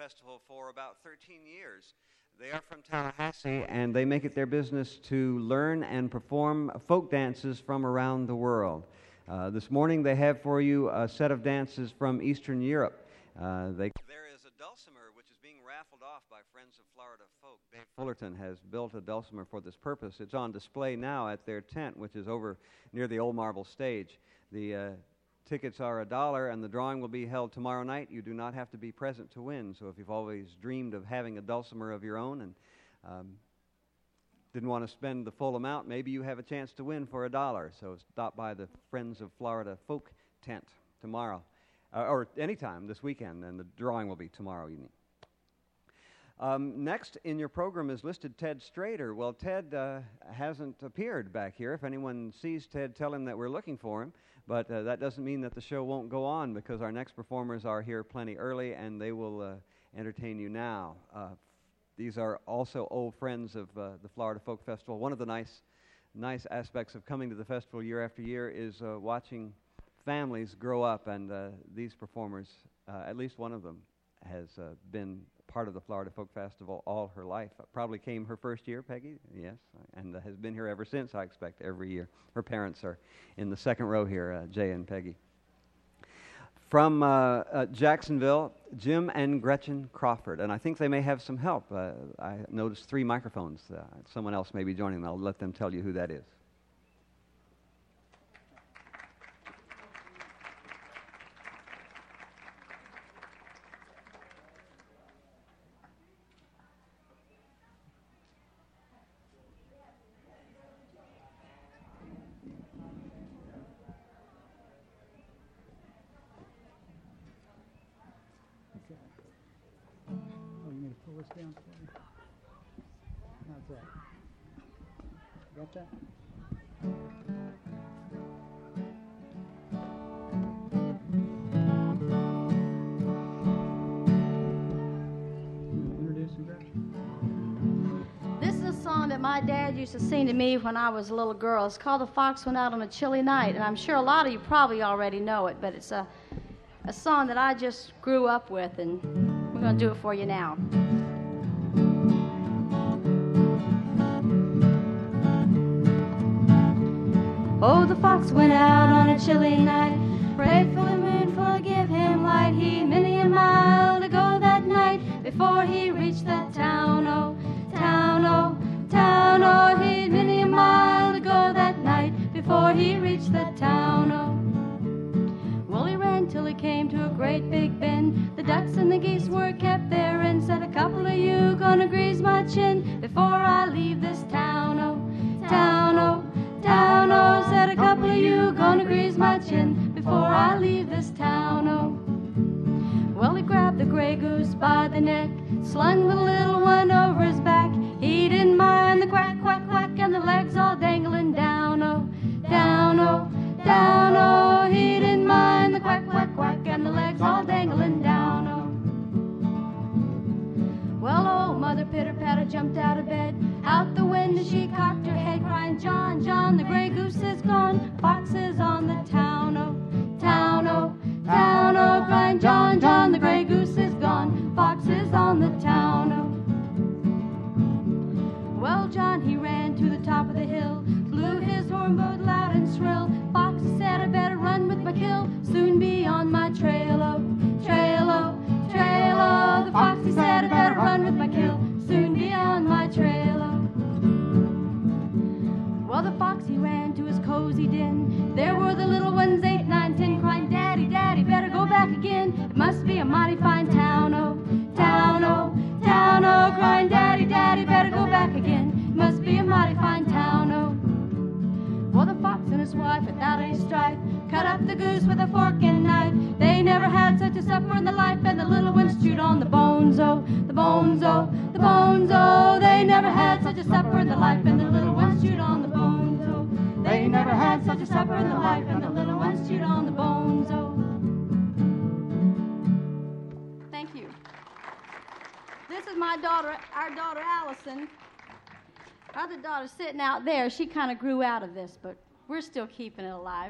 Festival for about 13 years. They are from Tallahassee, and they make it their business to learn and perform folk dances from around the world. This morning they have for you a set of dances from Eastern Europe. There is a dulcimer which is being raffled off by Friends of Florida Folk. Dave Fullerton has built a dulcimer for this purpose. It's on display now at their tent, which is over near the Old Marble Stage. The tickets are $1, and the drawing will be held tomorrow night. You do not have to be present to win, so if you've always dreamed of having a dulcimer of your own and didn't want to spend the full amount, maybe you have a chance to win for $1. So stop by the Friends of Florida Folk tent tomorrow, or anytime this weekend, and the drawing will be tomorrow evening. Next in your program is listed Ted Strader. Well, Ted hasn't appeared back here. If anyone sees Ted, tell him that we're looking for him. But that doesn't mean that the show won't go on, because our next performers are here plenty early, and they will entertain you now. These are also old friends of the Florida Folk Festival. One of the nice aspects of coming to the festival year after year is watching families grow up, and these performers, at least one of them, has been part of the Florida Folk Festival all her life. Probably came her first year, Peggy, yes, and has been here ever since, I expect, every year. Her parents are in the second row here, Jay and Peggy. From Jacksonville, Jim and Gretchen Crawford, and I think they may have some help. I noticed 3 microphones. Someone else may be joining them. I'll let them tell you who that is. Down for me. How's that? Got that? This is a song that my dad used to sing to me when I was a little girl. It's called The Fox Went Out on a Chilly Night, and I'm sure a lot of you probably already know it, but it's a song that I just grew up with, and we're going to do it for you now. Oh, the fox went out on a chilly night, prayed for the moon, forgive him light. He many a mile to go that night before he reached the town. Oh, town, oh, town, oh, he'd many a mile to go that night before he reached the town. Oh, well, he ran till he came to a great big bend. The ducks and the geese were kept there, and said, a couple of you gonna grease my chin before I leave this town. Oh, town, oh, town, oh, said a couple of you gonna grease my chin before I leave this town. Oh, well, he grabbed the gray goose by the neck, slung the little one over his back. He didn't mind the quack, quack, quack, and the legs all dangling down. Oh, down, oh, down, oh, he didn't mind the quack, quack, quack, and the legs all dangling down. Oh, well, old Mother Pitter-Patter jumped out of bed. Out the window she cocked her head, crying, John, John, the gray goose is gone, fox is on the town. Oh, town, oh, town, oh, crying, John, John, the gray goose is gone, fox is on the town. Oh, well, John, he ran to the top of the hill, blew his horn both loud and shrill. Fox said, I better run with my kill, soon be on my trail. Oh, trail, oh, trail, oh, the fox, he said, I better run with my kill, soon be on my trail. Oh, well, the fox, he ran to his cozy den. There were the little ones, 8, 9, 10, crying, Daddy, Daddy, better go back again. It must be a mighty fine town. Oh, town, oh, town, oh, crying, Daddy, Daddy, better go back again. It must be a mighty fine town. Oh, well, the fox and his wife, without any strife, cut up the goose with a fork and knife. They never had such a supper in their life, and the little ones chewed on the bones. Oh, the bones, oh, the bones, oh, they never had such a supper in their life, and the little ones chewed on the bones. Oh, they never had such a supper in their life, and the little ones chewed on the bones. Oh, thank you. This is my daughter, our daughter Allison. Our other daughter's sitting out there. She kind of grew out of this, but we're still keeping it alive.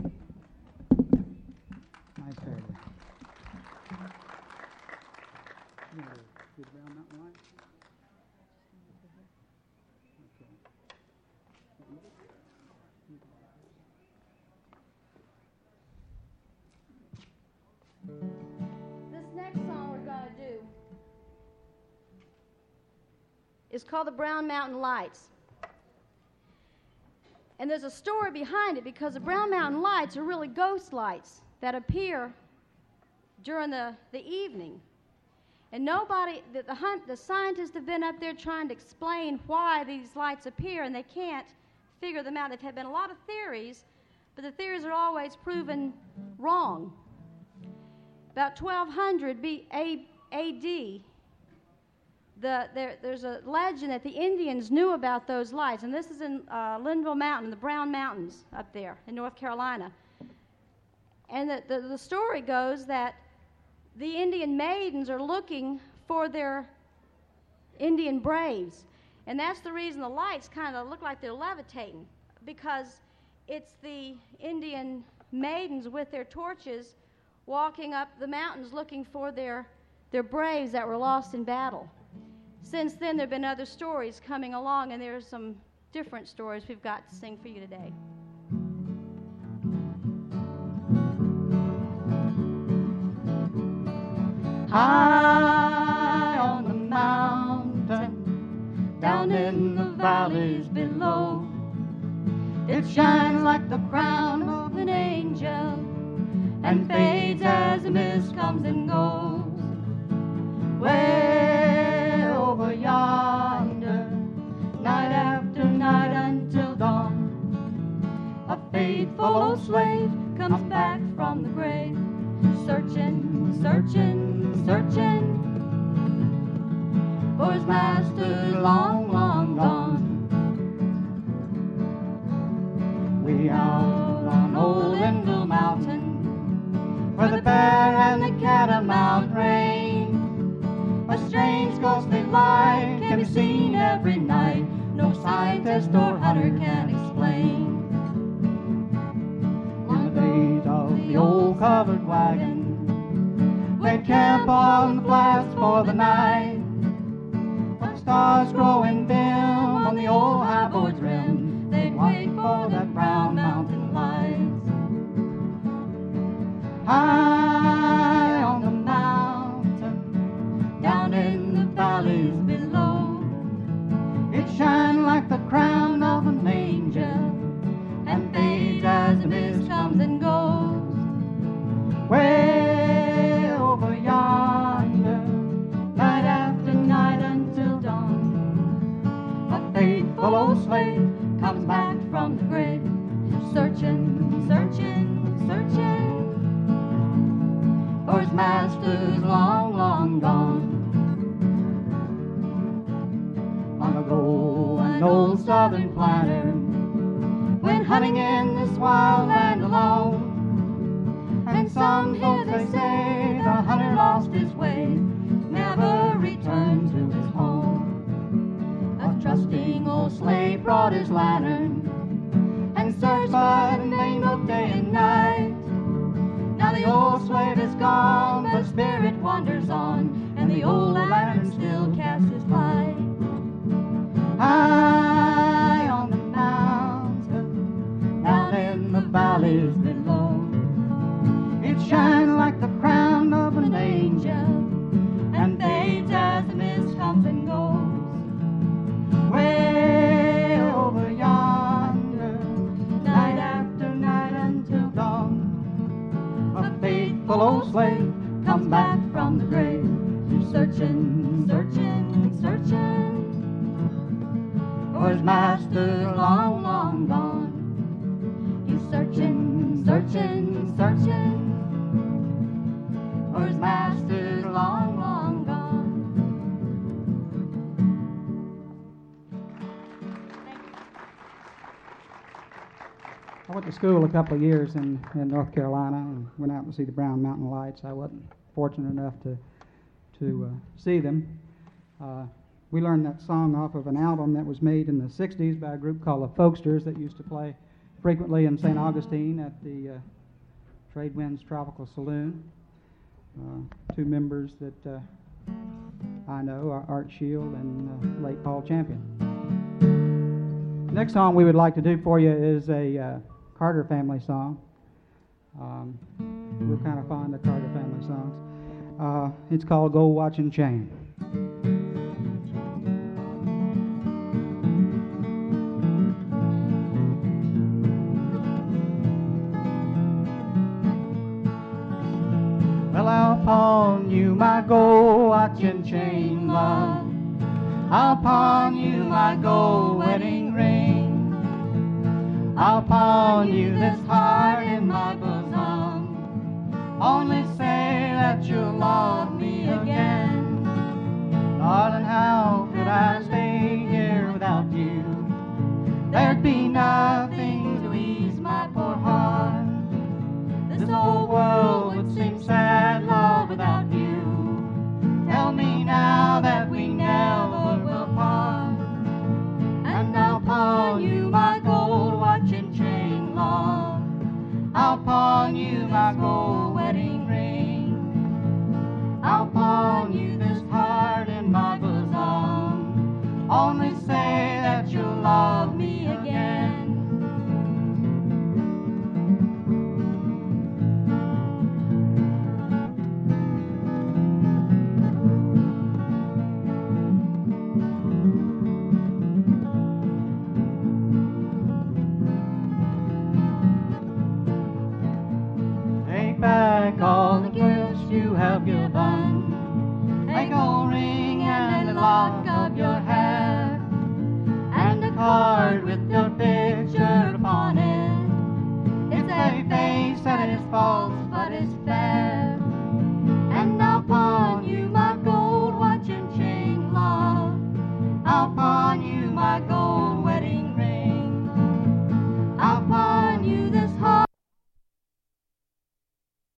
My turn. You know, the Brown Mountain Lights? This next song we're going to do is called the Brown Mountain Lights. And there's a story behind it because the Brown Mountain Lights are really ghost lights that appear during the evening. And the scientists have been up there trying to explain why these lights appear, and they can't figure them out. There have been a lot of theories, but the theories are always proven wrong. About 1200 A.D., there's a legend that the Indians knew about those lights, and this is in Linville Mountain, the Brown Mountains up there in North Carolina. And the story goes that the Indian maidens are looking for their Indian braves, and that's the reason the lights kind of look like they're levitating, because it's the Indian maidens with their torches walking up the mountains looking for their braves that were lost in battle. Since then, there have been other stories coming along, and there's some different stories we've got to sing for you today. High on the mountain, down in the valleys below, it shines like the crown of an angel and fades as the mist comes and goes. Way over yonder, night after night until dawn, a faithful old slave comes back from the grave, searching, searching, searching for his master long, long gone. We out on old Linville Mountain, where the bear and the catamount reign, a strange ghostly light can be seen every night, no scientist or hunter can explain. In the days of the old covered wagon, they'd camp on the flats for the night, when stars growing dim on the old high board's rim, they'd wait for that Brown Mountain lights. High on the mountain, down in the valleys below, it shines like the crown of an angel and fades as the mist comes and goes. Way over yonder, night after night until dawn, a faithful old slave comes back from the grave, searching, searching, searching for his master's long, long gone. Long ago, an old southern planter went hunting in this wild land alone, and some folks they say the hunter lost his way, never returned to his home. A trusting old slave brought his lantern and searched by the vain both day and night. Now the old slave is gone, but spirit wanders on, and the old lantern still casts his light. High on the mountain, down in the valleys below, it shines like the crown of an angel and fades as the mist comes and goes. Way over yonder, night after night until dawn, a faithful old slave comes back from the grave, searching, searching, searching for his master long, long gone. He's searching, searching, searching for his master long, long gone. I went to school a couple of years in North Carolina and went out to see the Brown Mountain Lights. I wasn't fortunate enough to see them. We learned that song off of an album that was made in the 60s by a group called the Folksters that used to play frequently in St. Augustine at the Trade Winds Tropical Saloon. Two members that I know, Art Shield and late Paul Champion. Next song we would like to do for you is a Carter family song. We're kind of fond of Carter family songs. It's called Gold Watch and Chain. Well, I'll pawn you my gold watch and chain, love. I'll pawn you my gold wedding ring. I'll pawn you this heart in my bosom. Only say that you'll love me again.